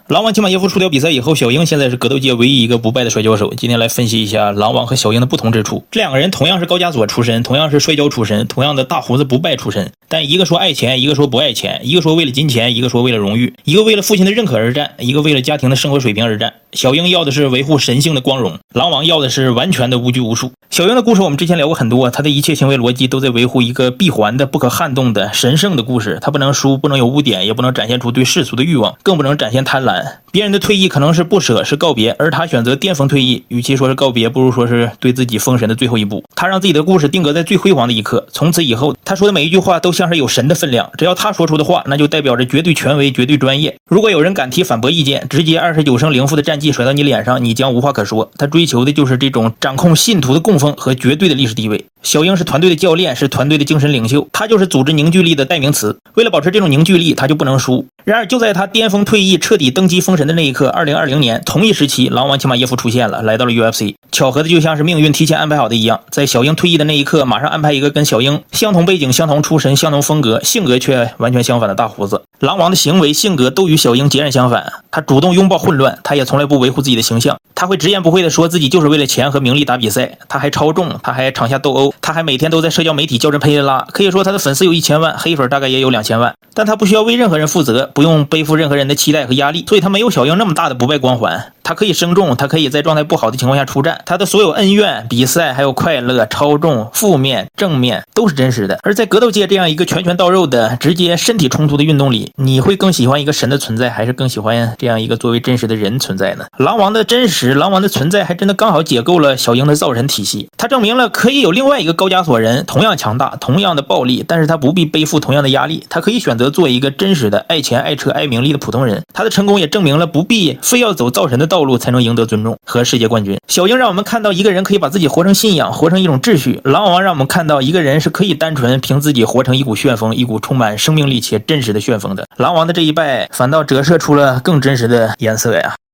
狼王齐马耶夫输掉比赛以后，小鹰现在是格斗界唯一一个不败的摔跤手。今天来分析一下狼王和小鹰的不同之处。这两个人同样是高加索出身，同样是摔跤出身，同样的大胡子不败出身，但一个说爱钱，一个说不爱钱，一个说为了金钱，一个说为了荣誉，一个为了父亲的认可而战，一个为了家庭的生活水平而战。小鹰要的是维护神性的光荣，狼王要的是完全的无拘无束。小鹰的故事我们之前聊过很多，他的一切行为逻辑都在维护一个闭环的、不可撼动的神圣的故事。他不能输，不能有污点，也不能展现出对世俗的欲望，更不能展现贪婪。别人的退役可能是不舍，是告别，而他选择巅峰退役，与其说是告别，不如说是对自己封神的最后一步。他让自己的故事定格在最辉煌的一刻，从此以后他说的每一句话都像是有神的分量，只要他说出的话，那就代表着绝对权威、绝对专业。如果有人敢提反驳意见，直接29胜0负的战绩甩到你脸上，你将无话可说。他追求的就是这种掌控信徒的供奉和绝对的历史地位。小鹰是团队的教练，是团队的精神领袖，他就是组织凝聚力的代名词。为了保持这种凝聚力，他就不能输。然而就在他巅峰退役、彻底登基封神的那一刻，2020年同一时期，狼王齐马耶夫出现了，来到了 UFC。 巧合的就像是命运提前安排好的一样，在小鹰退役的那一刻，马上安排一个跟小鹰相同背景、相同出身、相同风格、性格却完全相反的大胡子。狼王的行为性格都与小鹰截然相反，他主动拥抱混乱，他也从来不维护自己的形象，他会直言不讳地说自己就是为了钱和名利打比赛，他还超重，他还场下斗殴，他还每天都在社交媒体叫人佩拉，可以说他的粉丝有1000万，黑粉大概也有2000万，但他不需要为任何人负责，不用背负任何人的期待和压力，所以他没有小鹰那么大的不败光环。他可以生重，他可以在状态不好的情况下出战，他的所有恩怨、比赛还有快乐、超重、负面、正面都是真实的。而在格斗界这样一个拳拳到肉的直接身体冲突的运动里，你会更喜欢一个神的存在，还是更喜欢这样一个作为真实的人存在呢？狼王的真实，狼王的存在还真的刚好解构了小鹰的造神体系。他证明了可以有另外一个高加索人同样强大，同样的暴力，但是他不必背负同样的压力，他可以选择做一个真实的爱钱爱车爱名利的普通人。他的成功也证明了不必非要走造神的道路才能赢得尊重和世界冠军。小鹰让我们看到一个人可以把自己活成信仰，活成一种秩序。狼王让我们看到一个人是可以单纯凭自己活成一股旋风，一股充满生命力且真实的旋风的。狼王的这一败反倒折射出了更真实的颜色呀。